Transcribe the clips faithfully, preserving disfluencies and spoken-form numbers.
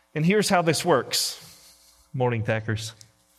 And here's how this works. Morning, Thackers.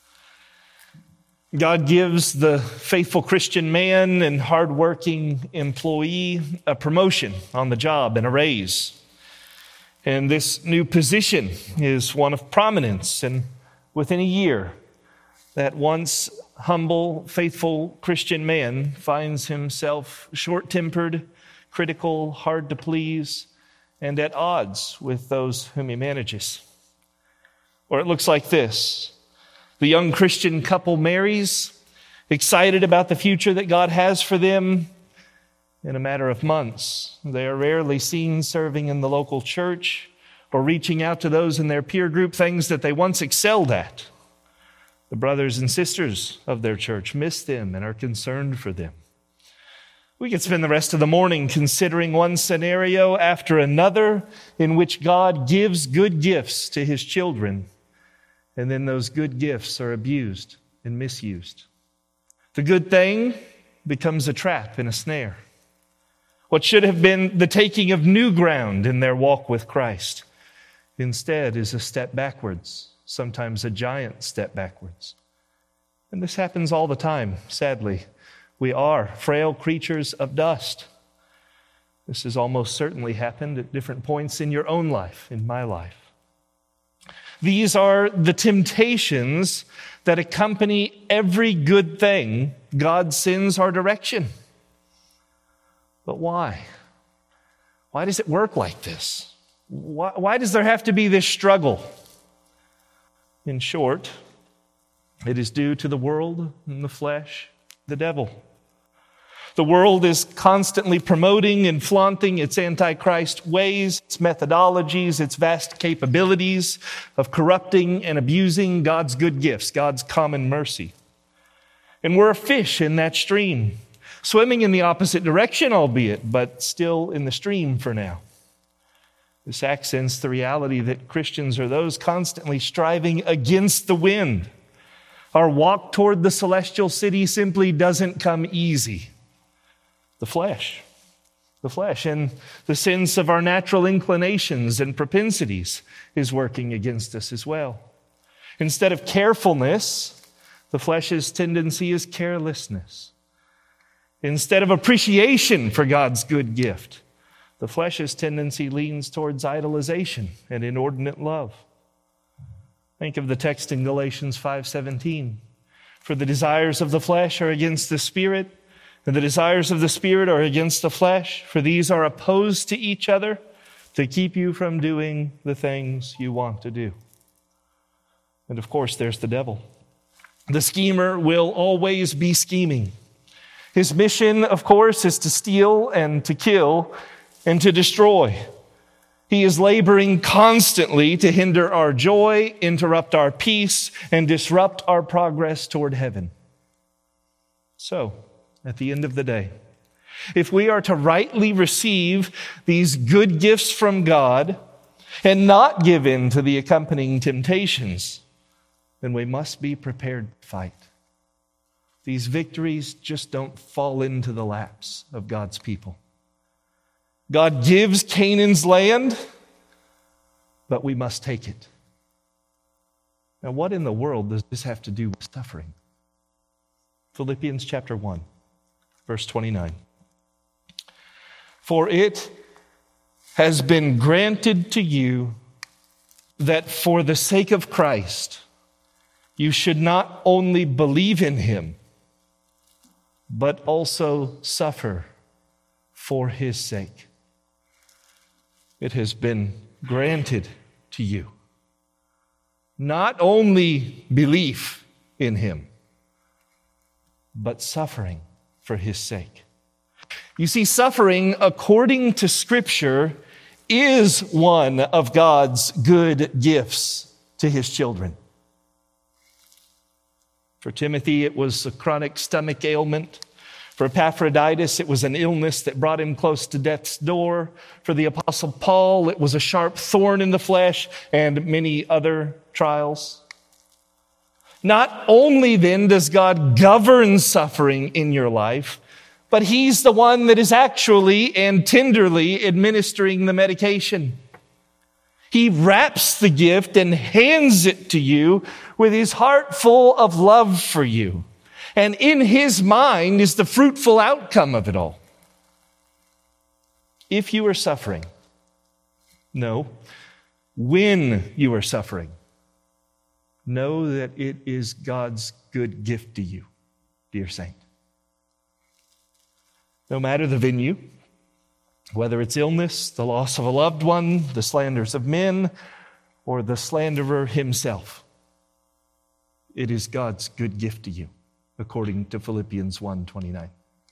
God gives the faithful Christian man and hardworking employee a promotion on the job and a raise. And this new position is one of prominence. And within a year, that once humble, faithful Christian man finds himself short-tempered, critical, hard to please, and at odds with those whom he manages. Or it looks like this. The young Christian couple marries, excited about the future that God has for them. In a matter of months, they are rarely seen serving in the local church or reaching out to those in their peer group, things that they once excelled at. The brothers and sisters of their church miss them and are concerned for them. We could spend the rest of the morning considering one scenario after another in which God gives good gifts to his children, and then those good gifts are abused and misused. The good thing becomes a trap and a snare. What should have been the taking of new ground in their walk with Christ instead is a step backwards, sometimes a giant step backwards. And this happens all the time, sadly. We are frail creatures of dust. This has almost certainly happened at different points in your own life, in my life. These are the temptations that accompany every good thing God sends our direction. But why? Why does it work like this? Why, why does there have to be this struggle? In short, it is due to the world and the flesh, the devil. The world is constantly promoting and flaunting its antichrist ways, its methodologies, its vast capabilities of corrupting and abusing God's good gifts, God's common mercy. And we're a fish in that stream, swimming in the opposite direction, albeit, but still in the stream for now. This accents the reality that Christians are those constantly striving against the wind. Our walk toward the celestial city simply doesn't come easy. The flesh, the flesh, and the sins of our natural inclinations and propensities is working against us as well. Instead of carefulness, the flesh's tendency is carelessness. Instead of appreciation for God's good gift, the flesh's tendency leans towards idolization and inordinate love. Think of the text in Galatians five seventeen. For the desires of the flesh are against the Spirit, and the desires of the Spirit are against the flesh, for these are opposed to each other to keep you from doing the things you want to do. And of course, there's the devil. The schemer will always be scheming. His mission, of course, is to steal and to kill and to destroy. He is laboring constantly to hinder our joy, interrupt our peace, and disrupt our progress toward heaven. So, at the end of the day, if we are to rightly receive these good gifts from God and not give in to the accompanying temptations, then we must be prepared to fight. These victories just don't fall into the laps of God's people. God gives Canaan's land, but we must take it. Now, what in the world does this have to do with suffering? Philippians chapter one. Verse twenty-nine. For it has been granted to you that for the sake of Christ, you should not only believe in him, but also suffer for his sake. It has been granted to you. Not only belief in him, but suffering for his sake. You see, suffering, according to Scripture, is one of God's good gifts to his children. For Timothy, it was a chronic stomach ailment. For Epaphroditus, it was an illness that brought him close to death's door. For the Apostle Paul, it was a sharp thorn in the flesh and many other trials. Not only then does God govern suffering in your life, but he's the one that is actually and tenderly administering the medication. He wraps the gift and hands it to you with his heart full of love for you. And in his mind is the fruitful outcome of it all. If you are suffering, no, when you are suffering, know that it is God's good gift to you, dear saint. No matter the venue, whether it's illness, the loss of a loved one, the slanders of men, or the slanderer himself, it is God's good gift to you, according to Philippians one twenty-nine.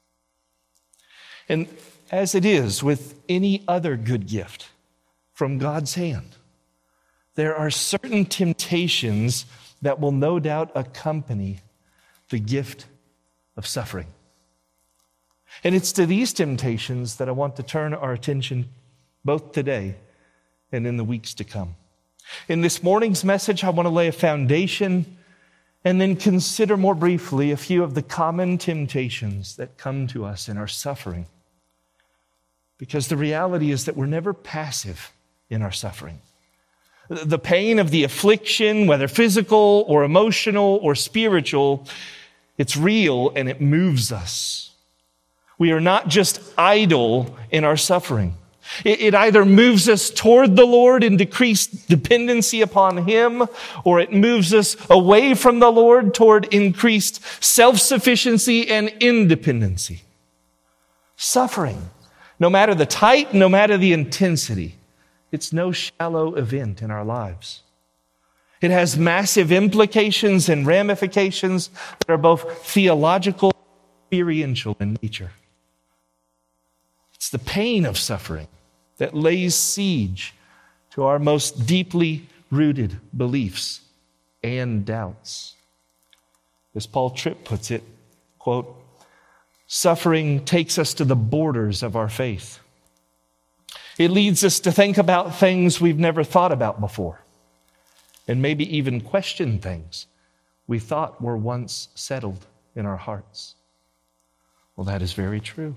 And as it is with any other good gift from God's hand, there are certain temptations that will no doubt accompany the gift of suffering. And it's to these temptations that I want to turn our attention both today and in the weeks to come. In this morning's message, I want to lay a foundation and then consider more briefly a few of the common temptations that come to us in our suffering. Because the reality is that we're never passive in our suffering. The pain of the affliction, whether physical or emotional or spiritual, it's real and it moves us. We are not just idle in our suffering. It, it either moves us toward the Lord in decreased dependency upon him, or it moves us away from the Lord toward increased self-sufficiency and independency. Suffering, no matter the type, no matter the intensity, it's no shallow event in our lives. It has massive implications and ramifications that are both theological and experiential in nature. It's the pain of suffering that lays siege to our most deeply rooted beliefs and doubts. As Paul Tripp puts it, quote, suffering takes us to the borders of our faith. It leads us to think about things we've never thought about before, and maybe even question things we thought were once settled in our hearts. Well, that is very true.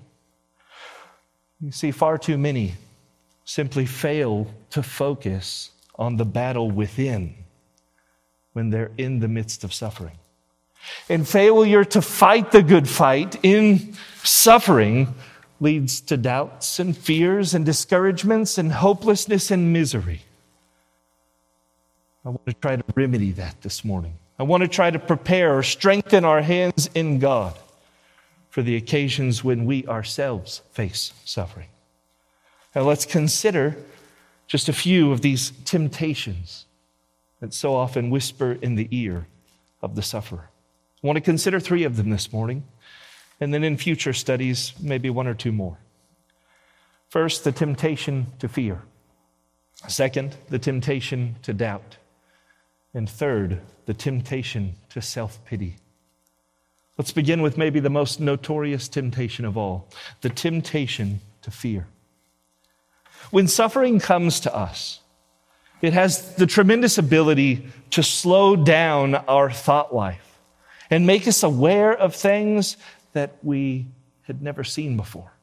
You see, far too many simply fail to focus on the battle within when they're in the midst of suffering. And failure to fight the good fight in suffering leads to doubts and fears and discouragements and hopelessness and misery. I want to try to remedy that this morning. I want to try to prepare or strengthen our hands in God for the occasions when we ourselves face suffering. Now let's consider just a few of these temptations that so often whisper in the ear of the sufferer. I want to consider three of them this morning, and then in future studies, maybe one or two more. First, the temptation to fear. Second, the temptation to doubt. And third, the temptation to self-pity. Let's begin with maybe the most notorious temptation of all, the temptation to fear. When suffering comes to us, it has the tremendous ability to slow down our thought life and make us aware of things that we had never seen before.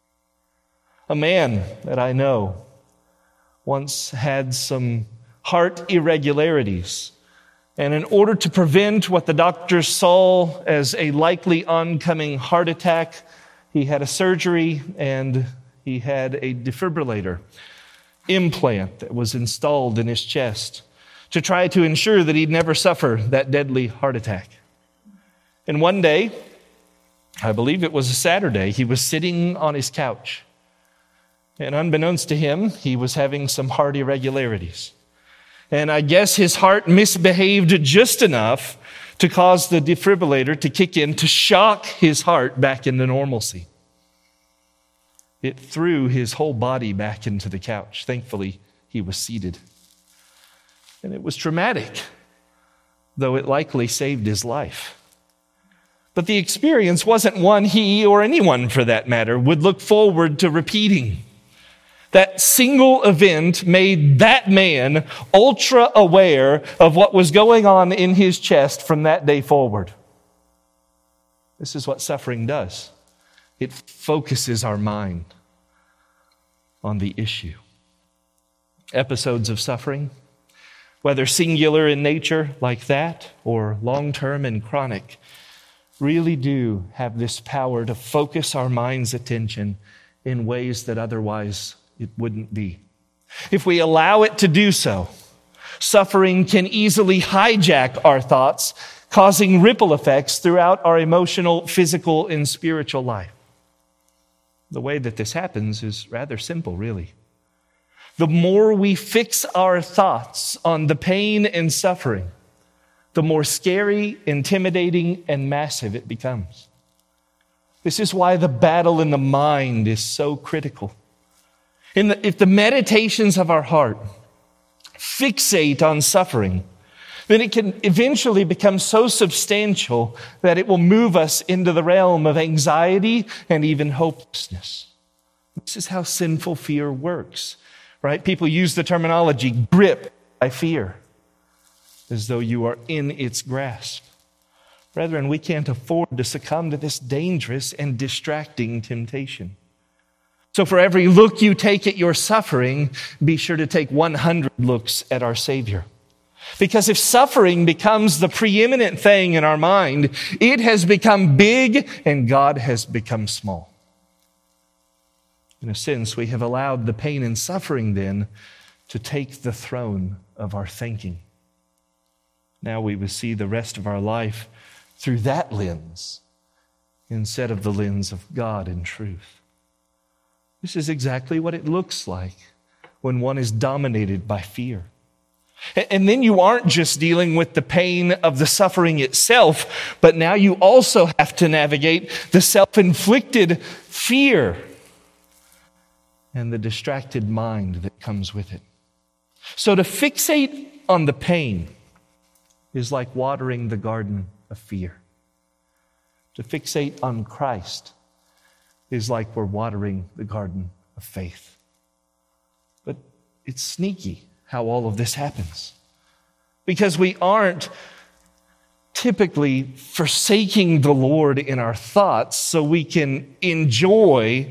A man that I know once had some heart irregularities. And in order to prevent what the doctors saw as a likely oncoming heart attack, he had a surgery and he had a defibrillator implant that was installed in his chest to try to ensure that he'd never suffer that deadly heart attack. And one day, I believe it was a Saturday, he was sitting on his couch. And unbeknownst to him, he was having some heart irregularities. And I guess his heart misbehaved just enough to cause the defibrillator to kick in to shock his heart back into normalcy. It threw his whole body back into the couch. Thankfully, he was seated. And it was traumatic, though it likely saved his life. But the experience wasn't one he, or anyone for that matter, would look forward to repeating. That single event made that man ultra aware of what was going on in his chest from that day forward. This is what suffering does. It focuses our mind on the issue. Episodes of suffering, whether singular in nature like that or long-term and chronic, really do have this power to focus our mind's attention in ways that otherwise it wouldn't be. If we allow it to do so, suffering can easily hijack our thoughts, causing ripple effects throughout our emotional, physical, and spiritual life. The way that this happens is rather simple, really. The more we fix our thoughts on the pain and suffering, the more scary, intimidating, and massive it becomes. This is why the battle in the mind is so critical. In the, if the meditations of our heart fixate on suffering, then it can eventually become so substantial that it will move us into the realm of anxiety and even hopelessness. This is how sinful fear works, right? People use the terminology grip by fear, as though you are in its grasp. Brethren, we can't afford to succumb to this dangerous and distracting temptation. So for every look you take at your suffering, be sure to take one hundred looks at our Savior. Because if suffering becomes the preeminent thing in our mind, it has become big and God has become small. In a sense, we have allowed the pain and suffering then to take the throne of our thinking. Now we will see the rest of our life through that lens instead of the lens of God and truth. This is exactly what it looks like when one is dominated by fear. And then you aren't just dealing with the pain of the suffering itself, but now you also have to navigate the self-inflicted fear and the distracted mind that comes with it. So to fixate on the pain is like watering the garden of fear. To fixate on Christ is like we're watering the garden of faith. But it's sneaky how all of this happens. Because we aren't typically forsaking the Lord in our thoughts so we can enjoy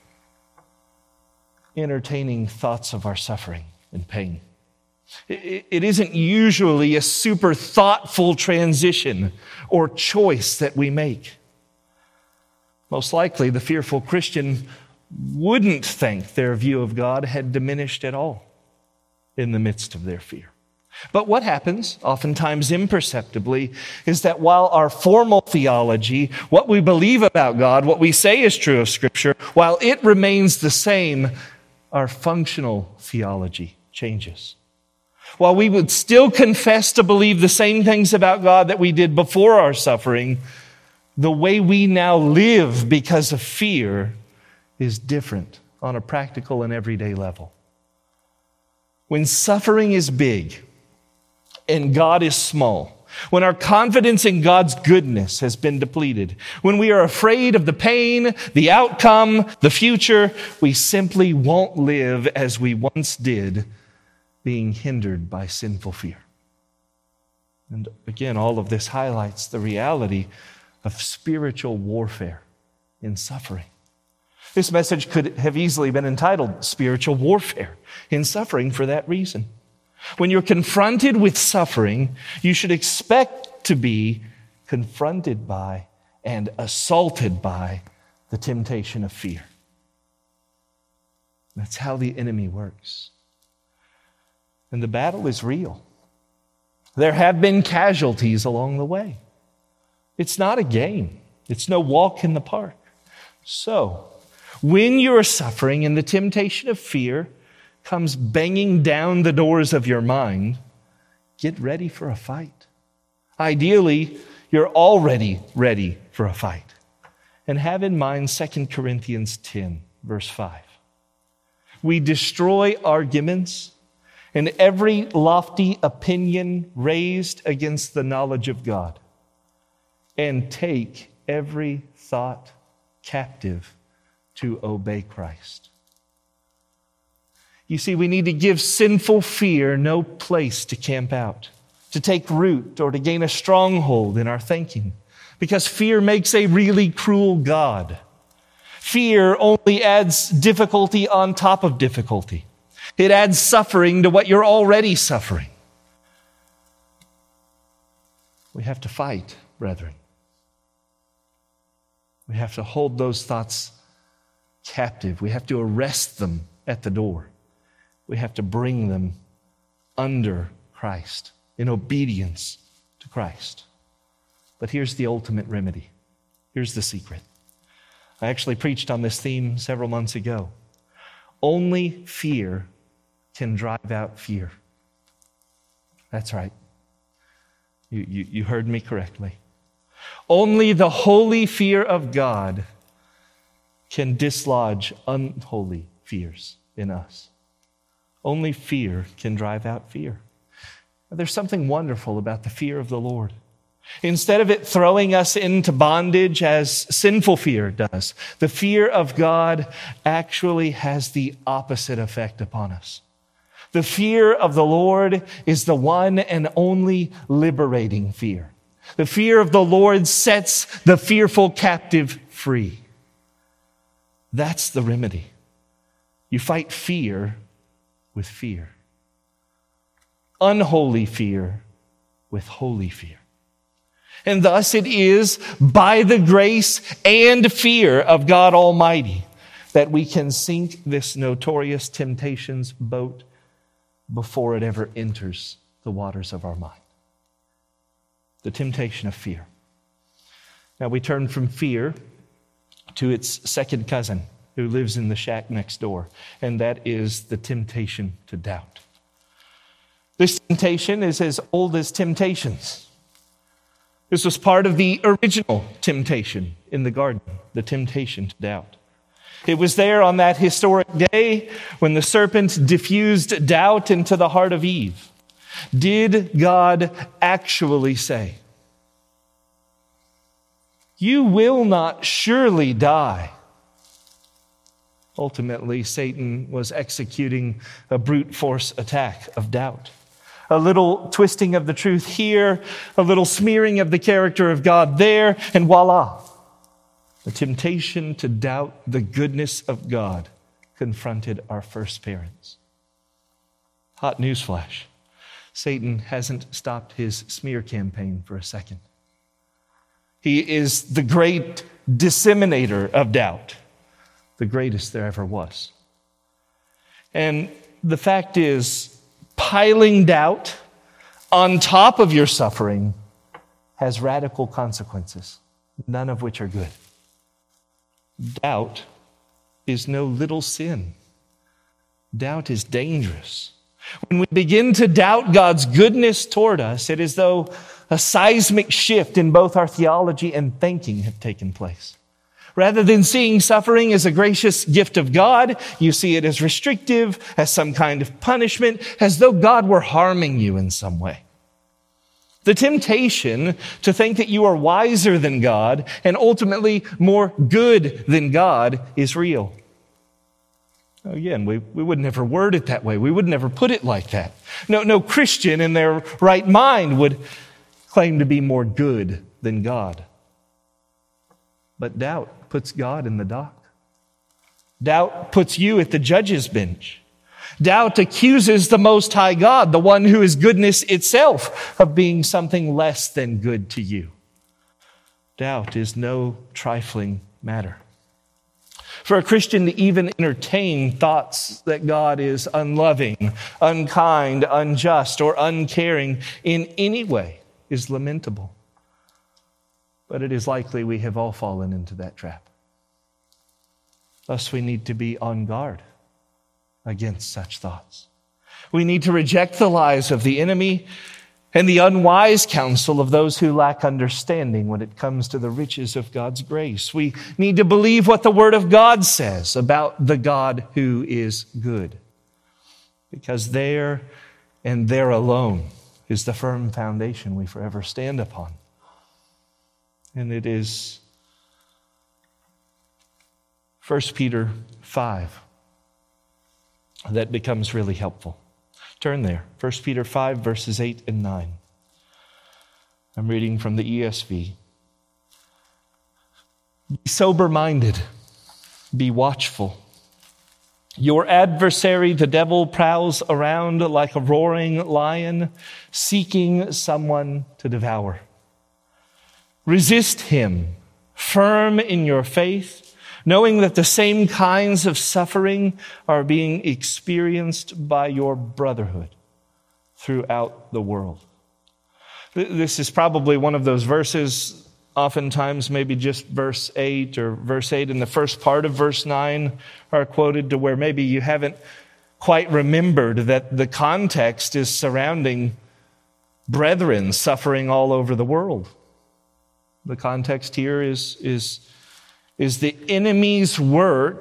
entertaining thoughts of our suffering and pain. It isn't usually a super thoughtful transition or choice that we make. Most likely, the fearful Christian wouldn't think their view of God had diminished at all in the midst of their fear. But what happens, oftentimes imperceptibly, is that while our formal theology, what we believe about God, what we say is true of Scripture, while it remains the same, our functional theology changes. While we would still confess to believe the same things about God that we did before our suffering, the way we now live because of fear is different on a practical and everyday level. When suffering is big and God is small, when our confidence in God's goodness has been depleted, when we are afraid of the pain, the outcome, the future, we simply won't live as we once did, being hindered by sinful fear. And again, all of this highlights the reality of spiritual warfare in suffering. This message could have easily been entitled Spiritual Warfare in Suffering for that reason. When you're confronted with suffering, you should expect to be confronted by and assaulted by the temptation of fear. That's how the enemy works. And the battle is real. There have been casualties along the way. It's not a game. It's no walk in the park. So, when you're suffering and the temptation of fear comes banging down the doors of your mind, get ready for a fight. Ideally, you're already ready for a fight. And have in mind Second Corinthians ten, verse five. We destroy arguments and every lofty opinion raised against the knowledge of God, and take every thought captive to obey Christ. You see, we need to give sinful fear no place to camp out, to take root, or to gain a stronghold in our thinking, because fear makes a really cruel God. Fear only adds difficulty on top of difficulty. It adds suffering to what you're already suffering. We have to fight, brethren. We have to hold those thoughts captive. We have to arrest them at the door. We have to bring them under Christ, in obedience to Christ. But here's the ultimate remedy. Here's the secret. I actually preached on this theme several months ago. Only fear can drive out fear. That's right. You, you, you heard me correctly. Only the holy fear of God can dislodge unholy fears in us. Only fear can drive out fear. There's something wonderful about the fear of the Lord. Instead of it throwing us into bondage as sinful fear does, the fear of God actually has the opposite effect upon us. The fear of the Lord is the one and only liberating fear. The fear of the Lord sets the fearful captive free. That's the remedy. You fight fear with fear. Unholy fear with holy fear. And thus it is by the grace and fear of God Almighty that we can sink this notorious temptations boat before it ever enters the waters of our mind. The temptation of fear. Now we turn from fear to its second cousin who lives in the shack next door, and that is the temptation to doubt. This temptation is as old as temptations. This was part of the original temptation in the garden, the temptation to doubt. It was there on that historic day when the serpent diffused doubt into the heart of Eve. Did God actually say, "You will not surely die"? Ultimately, Satan was executing a brute force attack of doubt. A little twisting of the truth here, a little smearing of the character of God there, and voila. The temptation to doubt the goodness of God confronted our first parents. Hot newsflash. Satan hasn't stopped his smear campaign for a second. He is the great disseminator of doubt, the greatest there ever was. And the fact is, piling doubt on top of your suffering has radical consequences, none of which are good. Doubt is no little sin. Doubt is dangerous. When we begin to doubt God's goodness toward us, it is as though a seismic shift in both our theology and thinking have taken place. Rather than seeing suffering as a gracious gift of God, you see it as restrictive, as some kind of punishment, as though God were harming you in some way. The temptation to think that you are wiser than God and ultimately more good than God is real. Again, we, we would never word it that way. We would never put it like that. No, no Christian in their right mind would claim to be more good than God. But doubt puts God in the dock. Doubt puts you at the judge's bench. Doubt accuses the Most High God, the one who is goodness itself, of being something less than good to you. Doubt is no trifling matter. For a Christian to even entertain thoughts that God is unloving, unkind, unjust, or uncaring in any way is lamentable. But it is likely we have all fallen into that trap. Thus, we need to be on guard against such thoughts. We need to reject the lies of the enemy and the unwise counsel of those who lack understanding when it comes to the riches of God's grace. We need to believe what the Word of God says about the God who is good, because there and there alone is the firm foundation we forever stand upon. And it is First Peter five that becomes really helpful. Turn there. First Peter five, verses eight and nine. I'm reading from the E S V. Be sober-minded. Be watchful. Your adversary, the devil, prowls around like a roaring lion, seeking someone to devour. Resist him, firm in your faith, knowing that the same kinds of suffering are being experienced by your brotherhood throughout the world. This is probably one of those verses, oftentimes maybe just verse eight or verse eight in the first part of verse nine are quoted to where maybe you haven't quite remembered that the context is surrounding brethren suffering all over the world. The context here is, is, is the enemy's work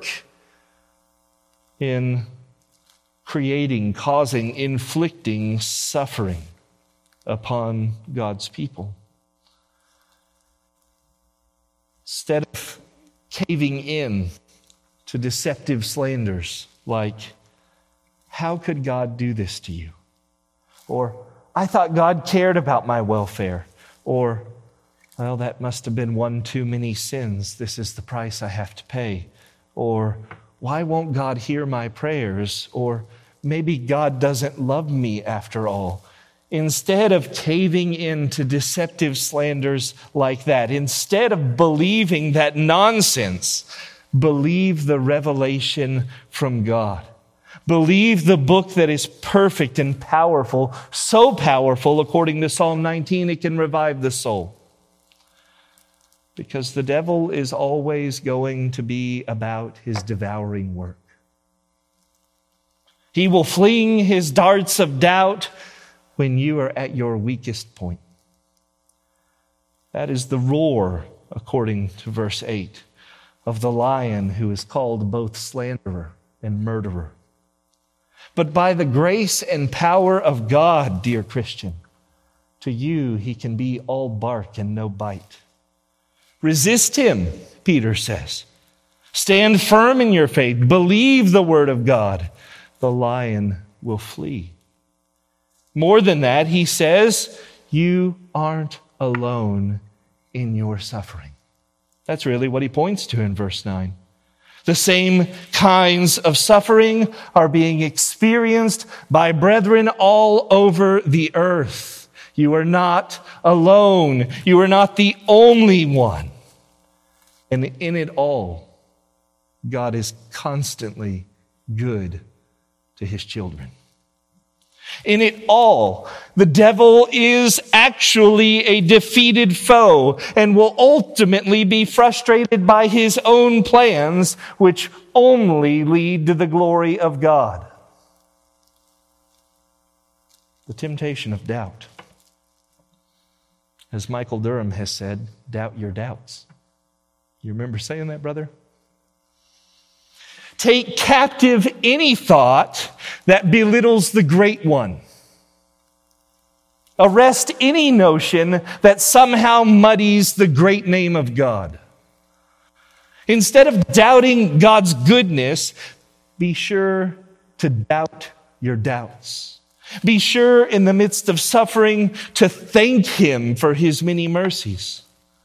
in creating, causing, inflicting suffering upon God's people. Instead of caving in to deceptive slanders like, how could God do this to you? Or, I thought God cared about my welfare. Or, well, that must have been one too many sins. This is the price I have to pay. Or, why won't God hear my prayers? Or, maybe God doesn't love me after all. Instead of caving into deceptive slanders like that, instead of believing that nonsense, believe the revelation from God. Believe the book that is perfect and powerful, so powerful, according to Psalm nineteen, it can revive the soul. Because the devil is always going to be about his devouring work. He will fling his darts of doubt when you are at your weakest point. That is the roar, according to verse eight, of the lion who is called both slanderer and murderer. But by the grace and power of God, dear Christian, to you he can be all bark and no bite. Resist him, Peter says. Stand firm in your faith. Believe the word of God. The lion will flee. More than that, he says, you aren't alone in your suffering. That's really what he points to in verse nine. The same kinds of suffering are being experienced by brethren all over the earth. You are not alone. You are not the only one. And in it all, God is constantly good to his children. In it all, the devil is actually a defeated foe and will ultimately be frustrated by his own plans, which only lead to the glory of God. The temptation of doubt. As Michael Durham has said, doubt your doubts. You remember saying that, brother? Take captive any thought that belittles the Great One. Arrest any notion that somehow muddies the great name of God. Instead of doubting God's goodness, be sure to doubt your doubts. Be sure in the midst of suffering to thank him for his many mercies.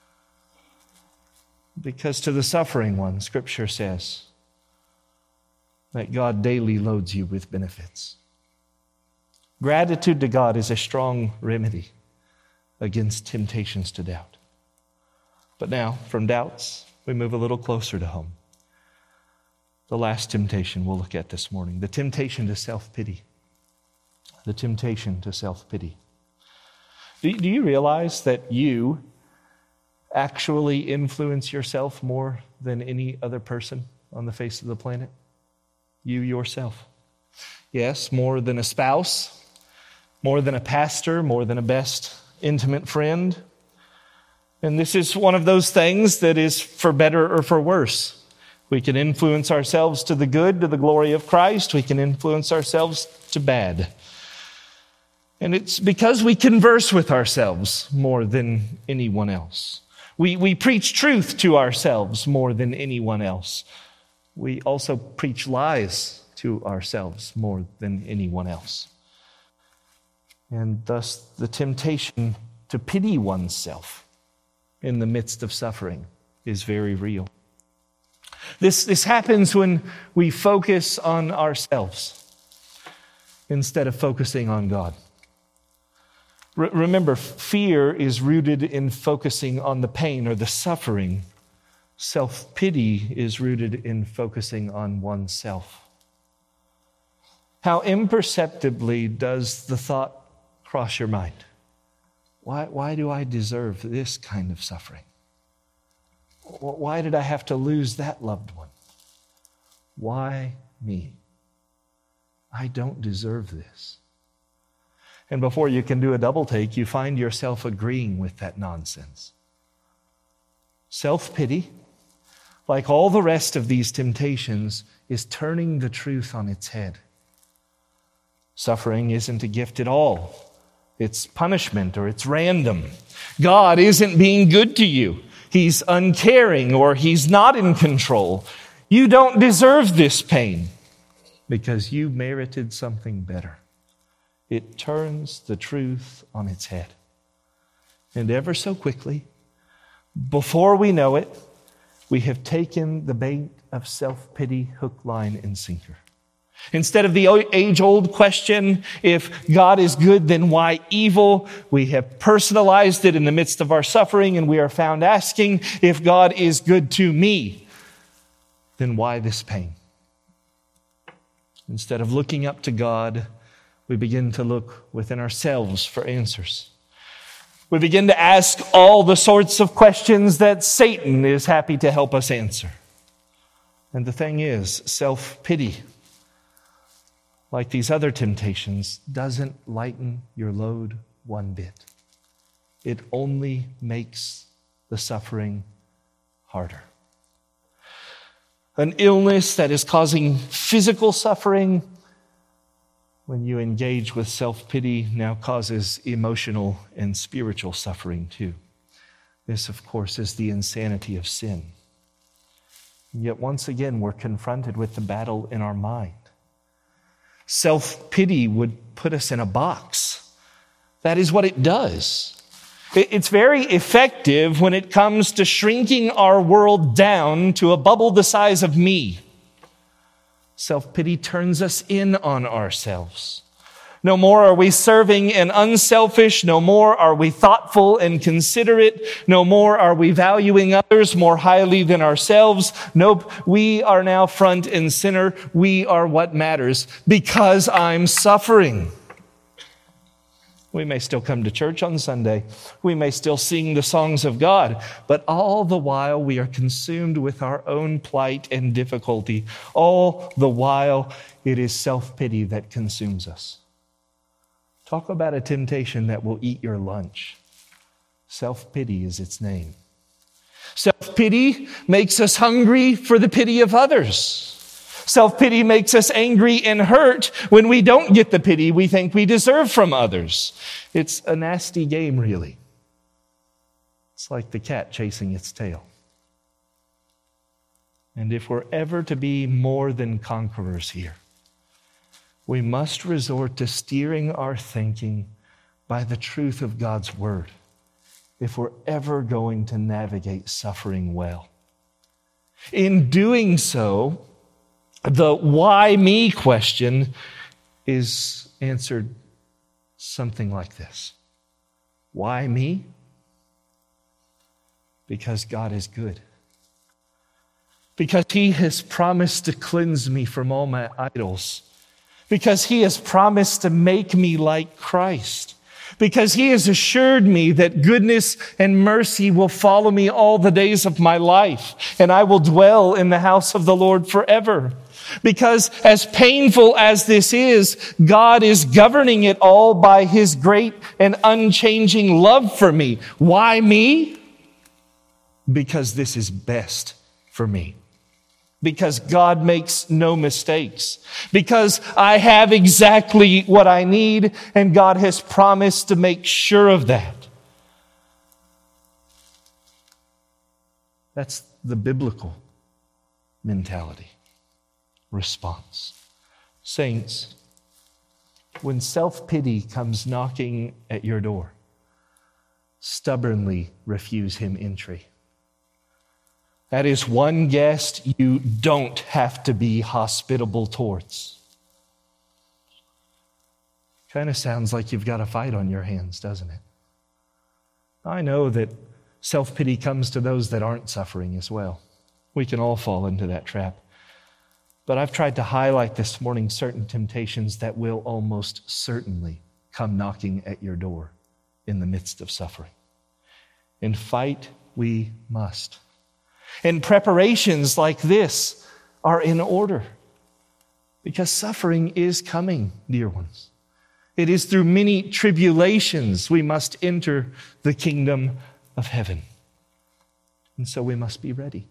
Because to the suffering one, Scripture says that God daily loads you with benefits. Gratitude to God is a strong remedy against temptations to doubt. But now, from doubts, we move a little closer to home. The last temptation we'll look at this morning, the temptation to self-pity. The temptation to self-pity. Do, do you realize that you actually influence yourself more than any other person on the face of the planet? You yourself. Yes, more than a spouse, more than a pastor, more than a best intimate friend. And this is one of those things that is for better or for worse. We can influence ourselves to the good, to the glory of Christ. We can influence ourselves to bad. And it's because we converse with ourselves more than anyone else. We, we preach truth to ourselves more than anyone else. We also preach lies to ourselves more than anyone else. And thus the temptation to pity oneself in the midst of suffering is very real. This, this happens when we focus on ourselves instead of focusing on God. Re- remember, fear is rooted in focusing on the pain or the suffering. Self-pity is rooted in focusing on oneself. How imperceptibly does the thought cross your mind? Why, why do I deserve this kind of suffering? Why did I have to lose that loved one? Why me? I don't deserve this. And before you can do a double take, you find yourself agreeing with that nonsense. Self-pity, like all the rest of these temptations, is turning the truth on its head. Suffering isn't a gift at all. It's punishment or it's random. God isn't being good to you. He's uncaring or he's not in control. You don't deserve this pain because you merited something better. It turns the truth on its head. And ever so quickly, before we know it, we have taken the bait of self-pity, hook, line, and sinker. Instead of the age-old question, if God is good, then why evil? We have personalized it in the midst of our suffering, and we are found asking, if God is good to me, then why this pain? Instead of looking up to God, we begin to look within ourselves for answers. We begin to ask all the sorts of questions that Satan is happy to help us answer. And the thing is, self-pity, like these other temptations, doesn't lighten your load one bit. It only makes the suffering harder. An illness that is causing physical suffering, when you engage with self-pity, now causes emotional and spiritual suffering too. This, of course, is the insanity of sin. And yet once again, we're confronted with the battle in our mind. Self-pity would put us in a box. That is what it does. It's very effective when it comes to shrinking our world down to a bubble the size of me. Self-pity turns us in on ourselves. No more are we serving and unselfish. No more are we thoughtful and considerate. No more are we valuing others more highly than ourselves. Nope, we are now front and center. We are what matters because I'm suffering. We may still come to church on Sunday. We may still sing the songs of God. But all the while we are consumed with our own plight and difficulty. All the while it is self-pity that consumes us. Talk about a temptation that will eat your lunch. Self-pity is its name. Self-pity makes us hungry for the pity of others. Self-pity makes us angry and hurt when we don't get the pity we think we deserve from others. It's a nasty game, really. It's like the cat chasing its tail. And if we're ever to be more than conquerors here, we must resort to steering our thinking by the truth of God's word if we're ever going to navigate suffering well. In doing so, the why me question is answered something like this. Why me? Because God is good. Because He has promised to cleanse me from all my idols. Because He has promised to make me like Christ. Because He has assured me that goodness and mercy will follow me all the days of my life, and I will dwell in the house of the Lord forever. Because as painful as this is, God is governing it all by His great and unchanging love for me. Why me? Because this is best for me. Because God makes no mistakes. Because I have exactly what I need, and God has promised to make sure of that. That's the biblical mentality. Response. Saints, when self-pity comes knocking at your door, stubbornly refuse him entry. That is one guest you don't have to be hospitable towards. Kind of sounds like you've got a fight on your hands, doesn't it? I know that self-pity comes to those that aren't suffering as well. We can all fall into that trap. But I've tried to highlight this morning certain temptations that will almost certainly come knocking at your door in the midst of suffering. And fight we must. And preparations like this are in order, because suffering is coming, dear ones. It is through many tribulations we must enter the kingdom of heaven. And so we must be ready.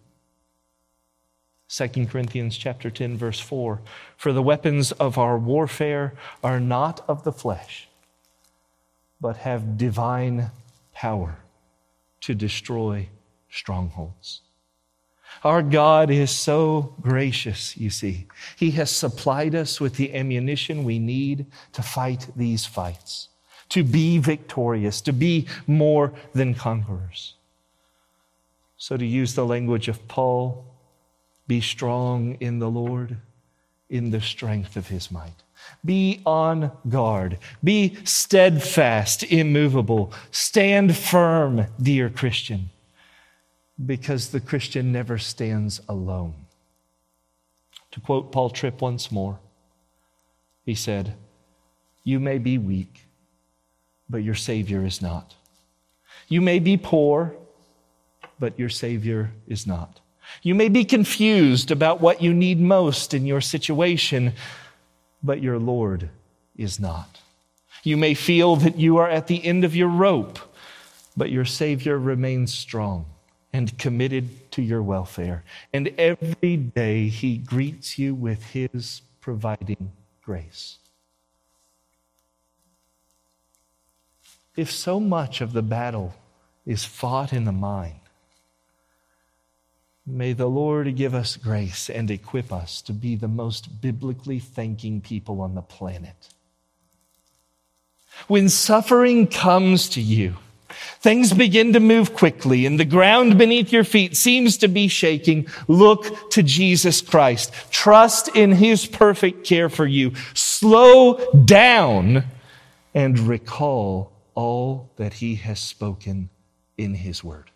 Second Corinthians chapter ten, verse four, for the weapons of our warfare are not of the flesh, but have divine power to destroy strongholds. Our God is so gracious, you see. He has supplied us with the ammunition we need to fight these fights, to be victorious, to be more than conquerors. So to use the language of Paul, be strong in the Lord, in the strength of his might. Be on guard. Be steadfast, immovable. Stand firm, dear Christian, because the Christian never stands alone. To quote Paul Tripp once more, he said, "You may be weak, but your Savior is not. You may be poor, but your Savior is not. You may be confused about what you need most in your situation, but your Lord is not. You may feel that you are at the end of your rope, but your Savior remains strong and committed to your welfare. And every day he greets you with his providing grace." If so much of the battle is fought in the mind, may the Lord give us grace and equip us to be the most biblically thinking people on the planet. When suffering comes to you, things begin to move quickly and the ground beneath your feet seems to be shaking. Look to Jesus Christ. Trust in his perfect care for you. Slow down and recall all that he has spoken in his word.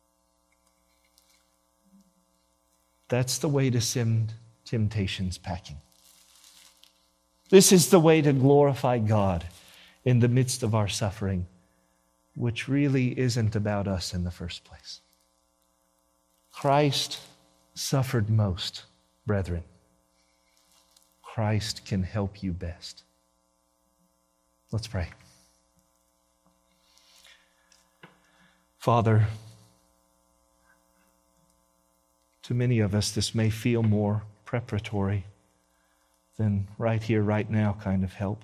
That's the way to send temptations packing. This is the way to glorify God in the midst of our suffering, which really isn't about us in the first place. Christ suffered most, brethren. Christ can help you best. Let's pray. Father, to many of us, this may feel more preparatory than right here, right now kind of help.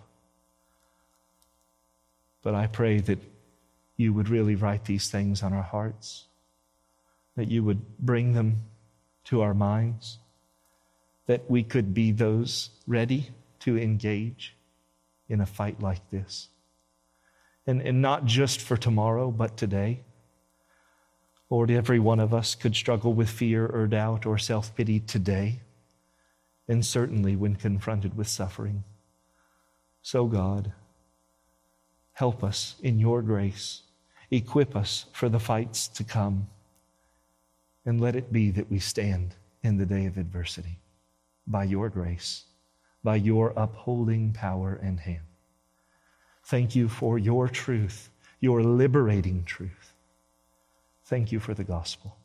But I pray that you would really write these things on our hearts, that you would bring them to our minds, that we could be those ready to engage in a fight like this. And, and not just for tomorrow, but today. Lord, every one of us could struggle with fear or doubt or self-pity today, and certainly when confronted with suffering. So God, help us in your grace. Equip us for the fights to come, and let it be that we stand in the day of adversity by your grace, by your upholding power and hand. Thank you for your truth, your liberating truth. Thank you for the gospel.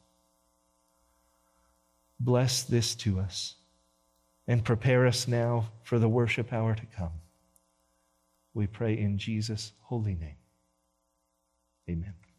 Bless this to us and prepare us now for the worship hour to come. We pray in Jesus' holy name. Amen.